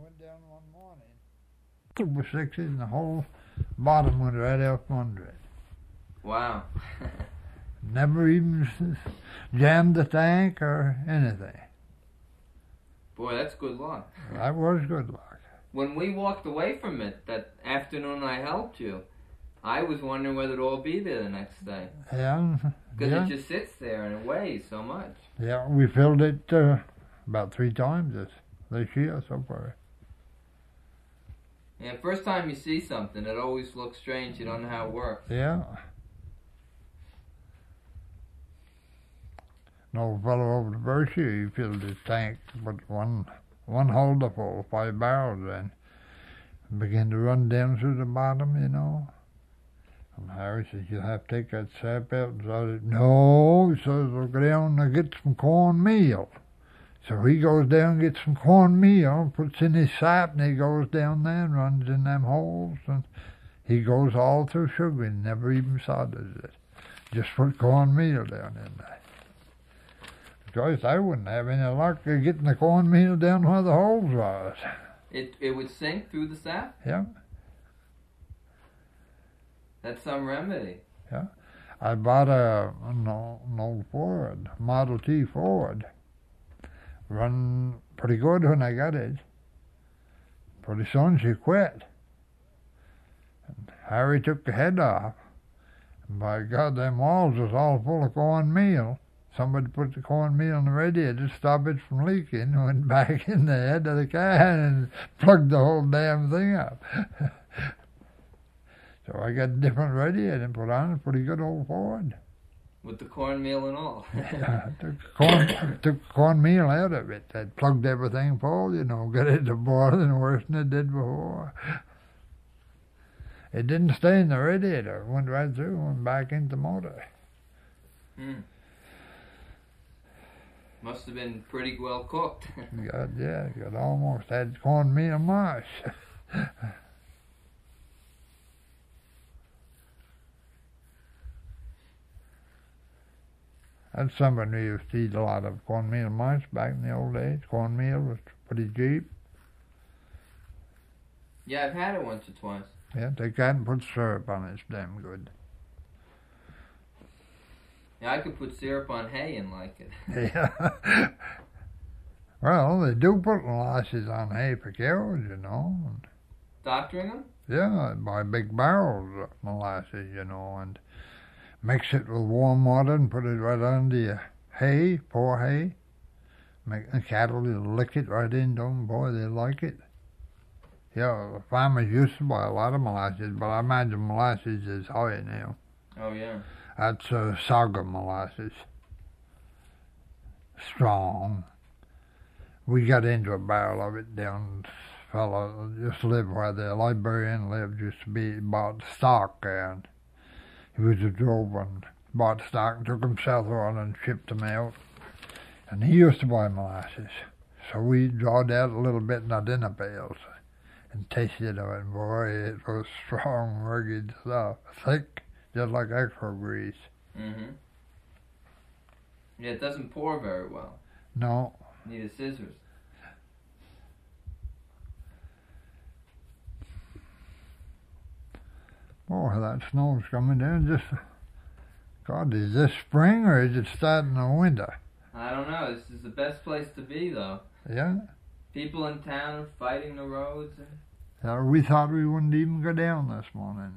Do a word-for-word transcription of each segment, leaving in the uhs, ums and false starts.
went down one morning. It was sixty and the whole bottom went right out from under it. Wow. Never even jammed the tank or anything. Boy, that's good luck. That was good luck. When we walked away from it that afternoon I helped you, I was wondering whether it'd all be there the next day. Yeah. Because yeah. it just sits there and it weighs so much. Yeah, we filled it uh, about three times this, this year so far. Yeah, first time you see something, it always looks strange. You don't know how it works. Yeah. An old fellow over to Berkshire, he filled his tank with one one holder full, five barrels, and began to run down through the bottom, you know. And Harry says, "You'll have to take that sap out." And so I said, "No," he says, "I'll go down and get some cornmeal." So he goes down and gets some cornmeal, puts in his sap, and he goes down there and runs in them holes, and he goes all through sugar and never even solders it. Just put cornmeal down in there. Joyce, I wouldn't have any luck of getting the cornmeal down where the holes was. It it would sink through the sap? Yeah. That's some remedy. Yeah. I bought a, an old Ford, Model T Ford. Run pretty good when I got it. Pretty soon she quit. And Harry took the head off. And by God, them walls was all full of cornmeal. Somebody put the cornmeal in the radiator to stop it from leaking, went back in the head of the can and plugged the whole damn thing up. So I got a different radiator and put on a pretty good old Ford. With the cornmeal and all. Yeah, I took, corn, took cornmeal out of it. I plugged everything full, you know, got it to boiling worse than it did before. It didn't stay in the radiator. It went right through and went back into the motor. Hmm. Must have been pretty well cooked. God, yeah, got almost had cornmeal mush. That's something we used to eat a lot of, cornmeal mush back in the old days. Cornmeal was pretty cheap. Yeah, I've had it once or twice. Yeah, they can't put syrup on it. It's damn good. Yeah, I could put syrup on hay and like it. Yeah. Well, they do put molasses on hay for cows, you know. And Doctoring them? yeah, buy big barrels of molasses, you know, and mix it with warm water and put it right under your hay, poor hay. Make the cattle lick it right into them. Boy, they like it. Yeah, the farmers used to buy a lot of molasses, but I imagine molasses is high now. Oh, yeah. That's uh, sorghum molasses. Strong. We got into a barrel of it down. Fellow just lived where the librarian lived. Used to be bought stock, and he was a drover and bought stock and took them southward and shipped them out. And he used to buy molasses, so we drawed out a little bit in our dinner pails and tasted of it. Boy, it was strong, rugged stuff, thick. Just like extra grease. Mm-hmm. Yeah, it doesn't pour very well. No. Need a scissors. Boy, that snow's coming down. Just, God, is this spring or is it starting the winter? I don't know. This is the best place to be, though. Yeah? People in town are fighting the roads. And Yeah, we thought we wouldn't even go down this morning.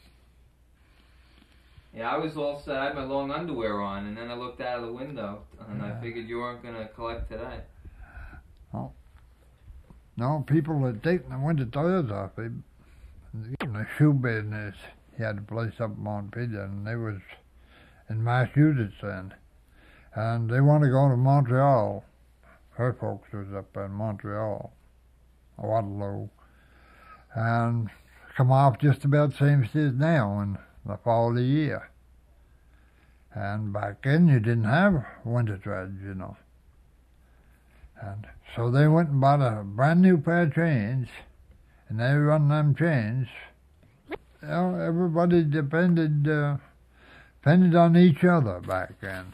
yeah, I was all set. I had my long underwear on, and then I looked out of the window, and Yeah. I figured you weren't going to collect today. Oh. No, people had taken the winter tires off. They, in the shoe business, he had a place up in Montpelier, and they was in Massachusetts then. And they want to go to Montreal. Her folks was up in Montreal, Waterloo, and come off just about the same as it is now in the fall of the year. And back then you didn't have winter treads, you know. And so they went and bought a brand new pair of chains, and they run them chains. You know, everybody depended uh, depended on each other back then.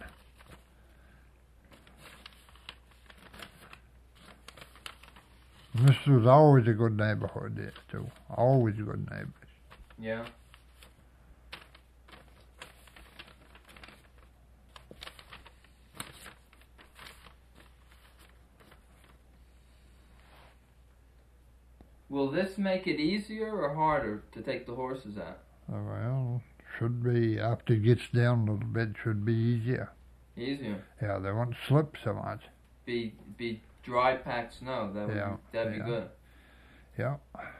This was always a good neighborhood there, too. Always good neighbors. Yeah. Will this make it easier or harder to take the horses out? Uh, well, should be, after it gets down a little bit, should be easier. Easier. Yeah, they won't slip so much. Be be dry packed snow. That would Yeah, be, that'd yeah. be good. Yeah.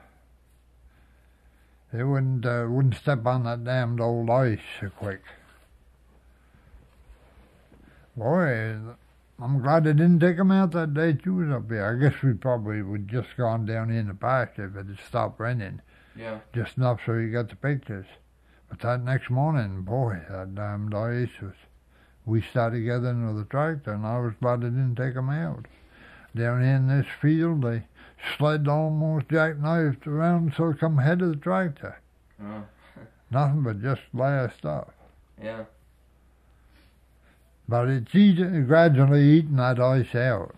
They wouldn't uh, wouldn't step on that damned old ice so quick. Boy, I'm glad they didn't take 'em out that day you was up here. I guess we probably would just gone down in the pasture if it had stopped raining. Yeah. Just enough so you got the pictures. But that next morning, boy, that damned ice was... We started gathering with the tractor, and I was glad they didn't take 'em out. Down in this field, they sled almost jackknifed around so it come ahead of the tractor. Oh. Nothing but just last stuff. Yeah. But it's eating, gradually eating that ice out.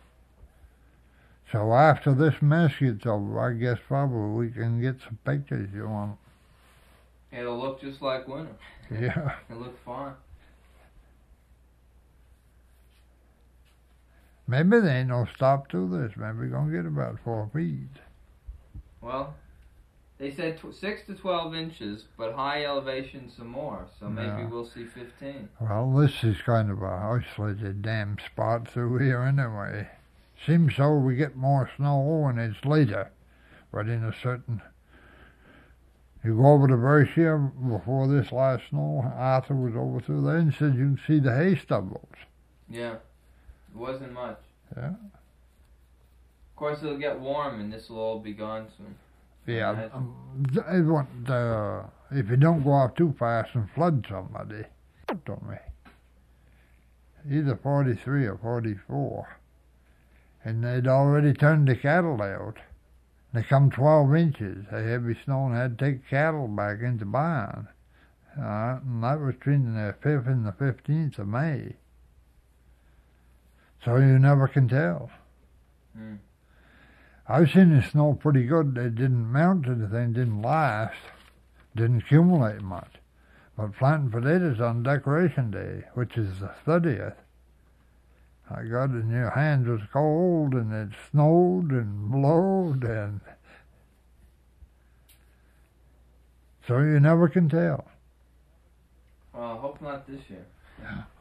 So after this mess gets over, I guess probably we can get some pictures you want. It'll look just like winter. Yeah. It'll look fine. Maybe there ain't no stop to this. Maybe we're going to get about four feet. Well, they said tw- six to twelve inches, but high elevation some more. So maybe Yeah. we'll see fifteen. Well, this is kind of a isolated damn spot through here anyway. Seems so we get more snow when it's later. But in a certain... You go over to Berkshire before this last snow, Arthur was over through there and said you can see the hay stubbles. Yeah. It wasn't much. Yeah. Of course, it'll get warm, and this will all be gone soon. Yeah, Nice. um, it won't, uh, if you don't go out too fast and flood somebody, told me. Either forty-three or forty-four. And they'd already turned the cattle out. They come twelve inches of heavy snow and had to take cattle back into barn. Uh, and that was between the fifth and the fifteenth of May. So you never can tell. Mm. I've seen it snow pretty good. It didn't mount to the thing, didn't last, didn't accumulate much. But planting potatoes on Decoration Day, which is the thirtieth, I got it in your hands was cold and it snowed and blowed and... So you never can tell. Well, I hope not this year. Yeah.